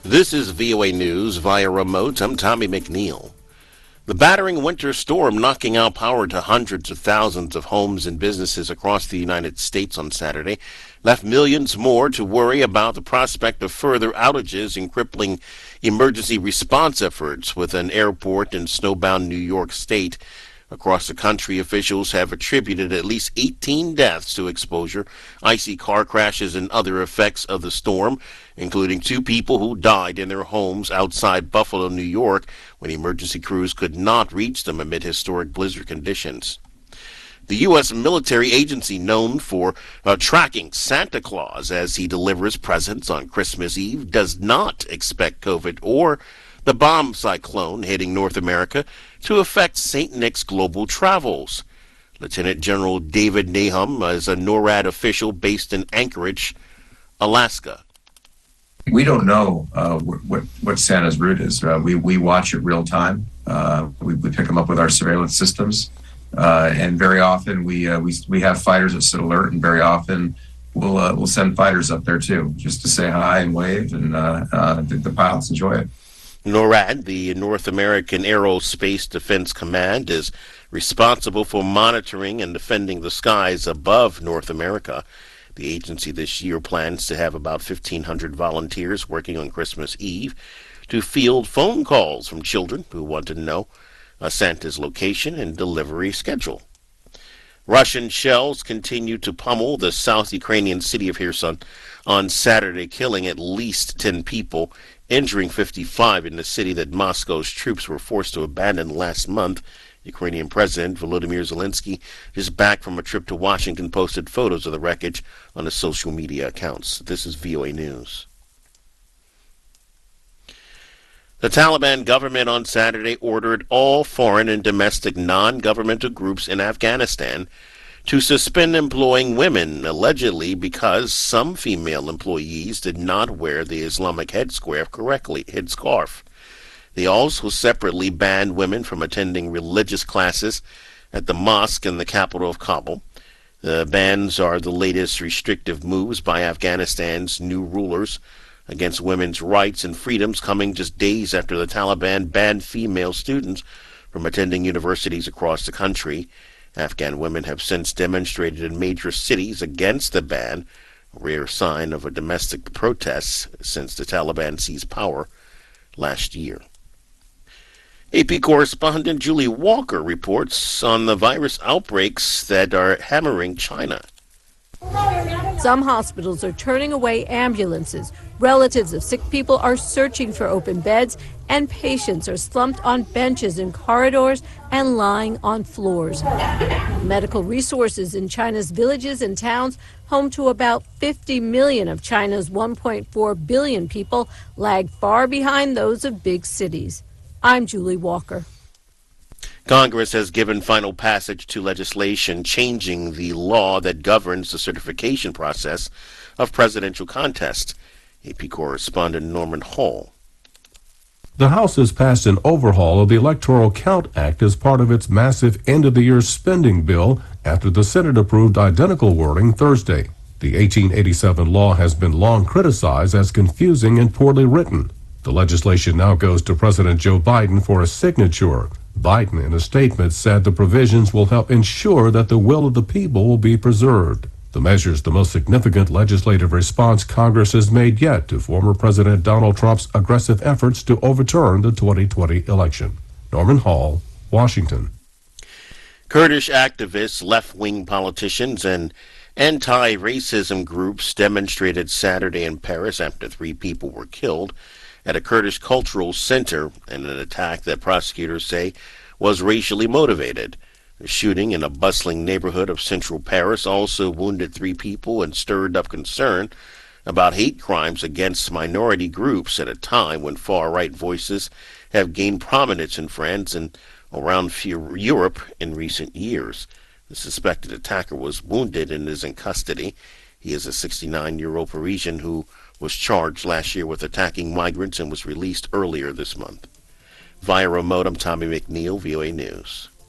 This is VOA News via remote. I'm Tommy McNeil. The battering winter storm knocking out power to hundreds of thousands of homes and businesses across the United States on Saturday left millions more to worry about the prospect of further outages and crippling emergency response efforts with an airport in snowbound New York State. Across the country, officials have attributed at least 18 deaths to exposure, icy car crashes, and other effects of the storm, including 2 people who died in their homes outside Buffalo, New York, when emergency crews could not reach them amid historic blizzard conditions. The U.S. military agency known for tracking Santa Claus as he delivers presents on Christmas Eve does not expect COVID or the bomb cyclone hitting North America to affect St. Nick's global travels. Lieutenant General David Nahum is a NORAD official based in Anchorage, Alaska. We don't know what Santa's route is. We watch it real time. We pick them up with our surveillance systems, and very often we have fighters that sit alert, and very often we'll send fighters up there too, just to say hi and wave, and the pilots enjoy it. NORAD, the North American Aerospace Defense Command, is responsible for monitoring and defending the skies above North America. The agency this year plans to have about 1,500 volunteers working on Christmas Eve to field phone calls from children who want to know Santa's location and delivery schedule. Russian shells continue to pummel the South Ukrainian city of Kherson on Saturday, killing at least 10 people, injuring 55 in the city that Moscow's troops were forced to abandon last month. Ukrainian President Volodymyr Zelensky, just back from a trip to Washington, posted photos of the wreckage on his social media accounts. This is VOA News. The Taliban government on Saturday ordered all foreign and domestic non-governmental groups in Afghanistan to suspend employing women, allegedly because some female employees did not wear the Islamic headscarf correctly. They also separately banned women from attending religious classes at the mosque in the capital of Kabul. The bans are the latest restrictive moves by Afghanistan's new rulers against women's rights and freedoms, coming just days after the Taliban banned female students from attending universities across the country. Afghan women have since demonstrated in major cities against the ban, a rare sign of a domestic protests since the Taliban seized power last year. AP correspondent Julie Walker reports on the virus outbreaks that are hammering China. Some hospitals are turning away ambulances. Relatives of sick people are searching for open beds, and patients are slumped on benches in corridors and lying on floors. Medical resources in China's villages and towns, home to about 50 million of China's 1.4 billion people, lag far behind those of big cities. I'm Julie Walker. Congress has given final passage to legislation changing the law that governs the certification process of presidential contests. AP correspondent Norman Hall. The House has passed an overhaul of the Electoral Count Act as part of its massive end-of-the-year spending bill after the Senate approved identical wording Thursday. The 1887 law has been long criticized as confusing and poorly written. The legislation now goes to President Joe Biden for a signature. Biden, in a statement, said the provisions will help ensure that the will of the people will be preserved. The measure is the most significant legislative response Congress has made yet to former President Donald Trump's aggressive efforts to overturn the 2020 election. Norman Hall, Washington. Kurdish activists, left-wing politicians, and anti-racism groups demonstrated Saturday in Paris after 3 people were killed at a Kurdish cultural center in an attack that prosecutors say was racially motivated. The shooting in a bustling neighborhood of central Paris also wounded 3 people and stirred up concern about hate crimes against minority groups at a time when far-right voices have gained prominence in France and around Europe in recent years. The suspected attacker was wounded and is in custody. He is a 69-year-old Parisian who was charged last year with attacking migrants and was released earlier this month. Via remote, I'm Tommy McNeil, VOA News.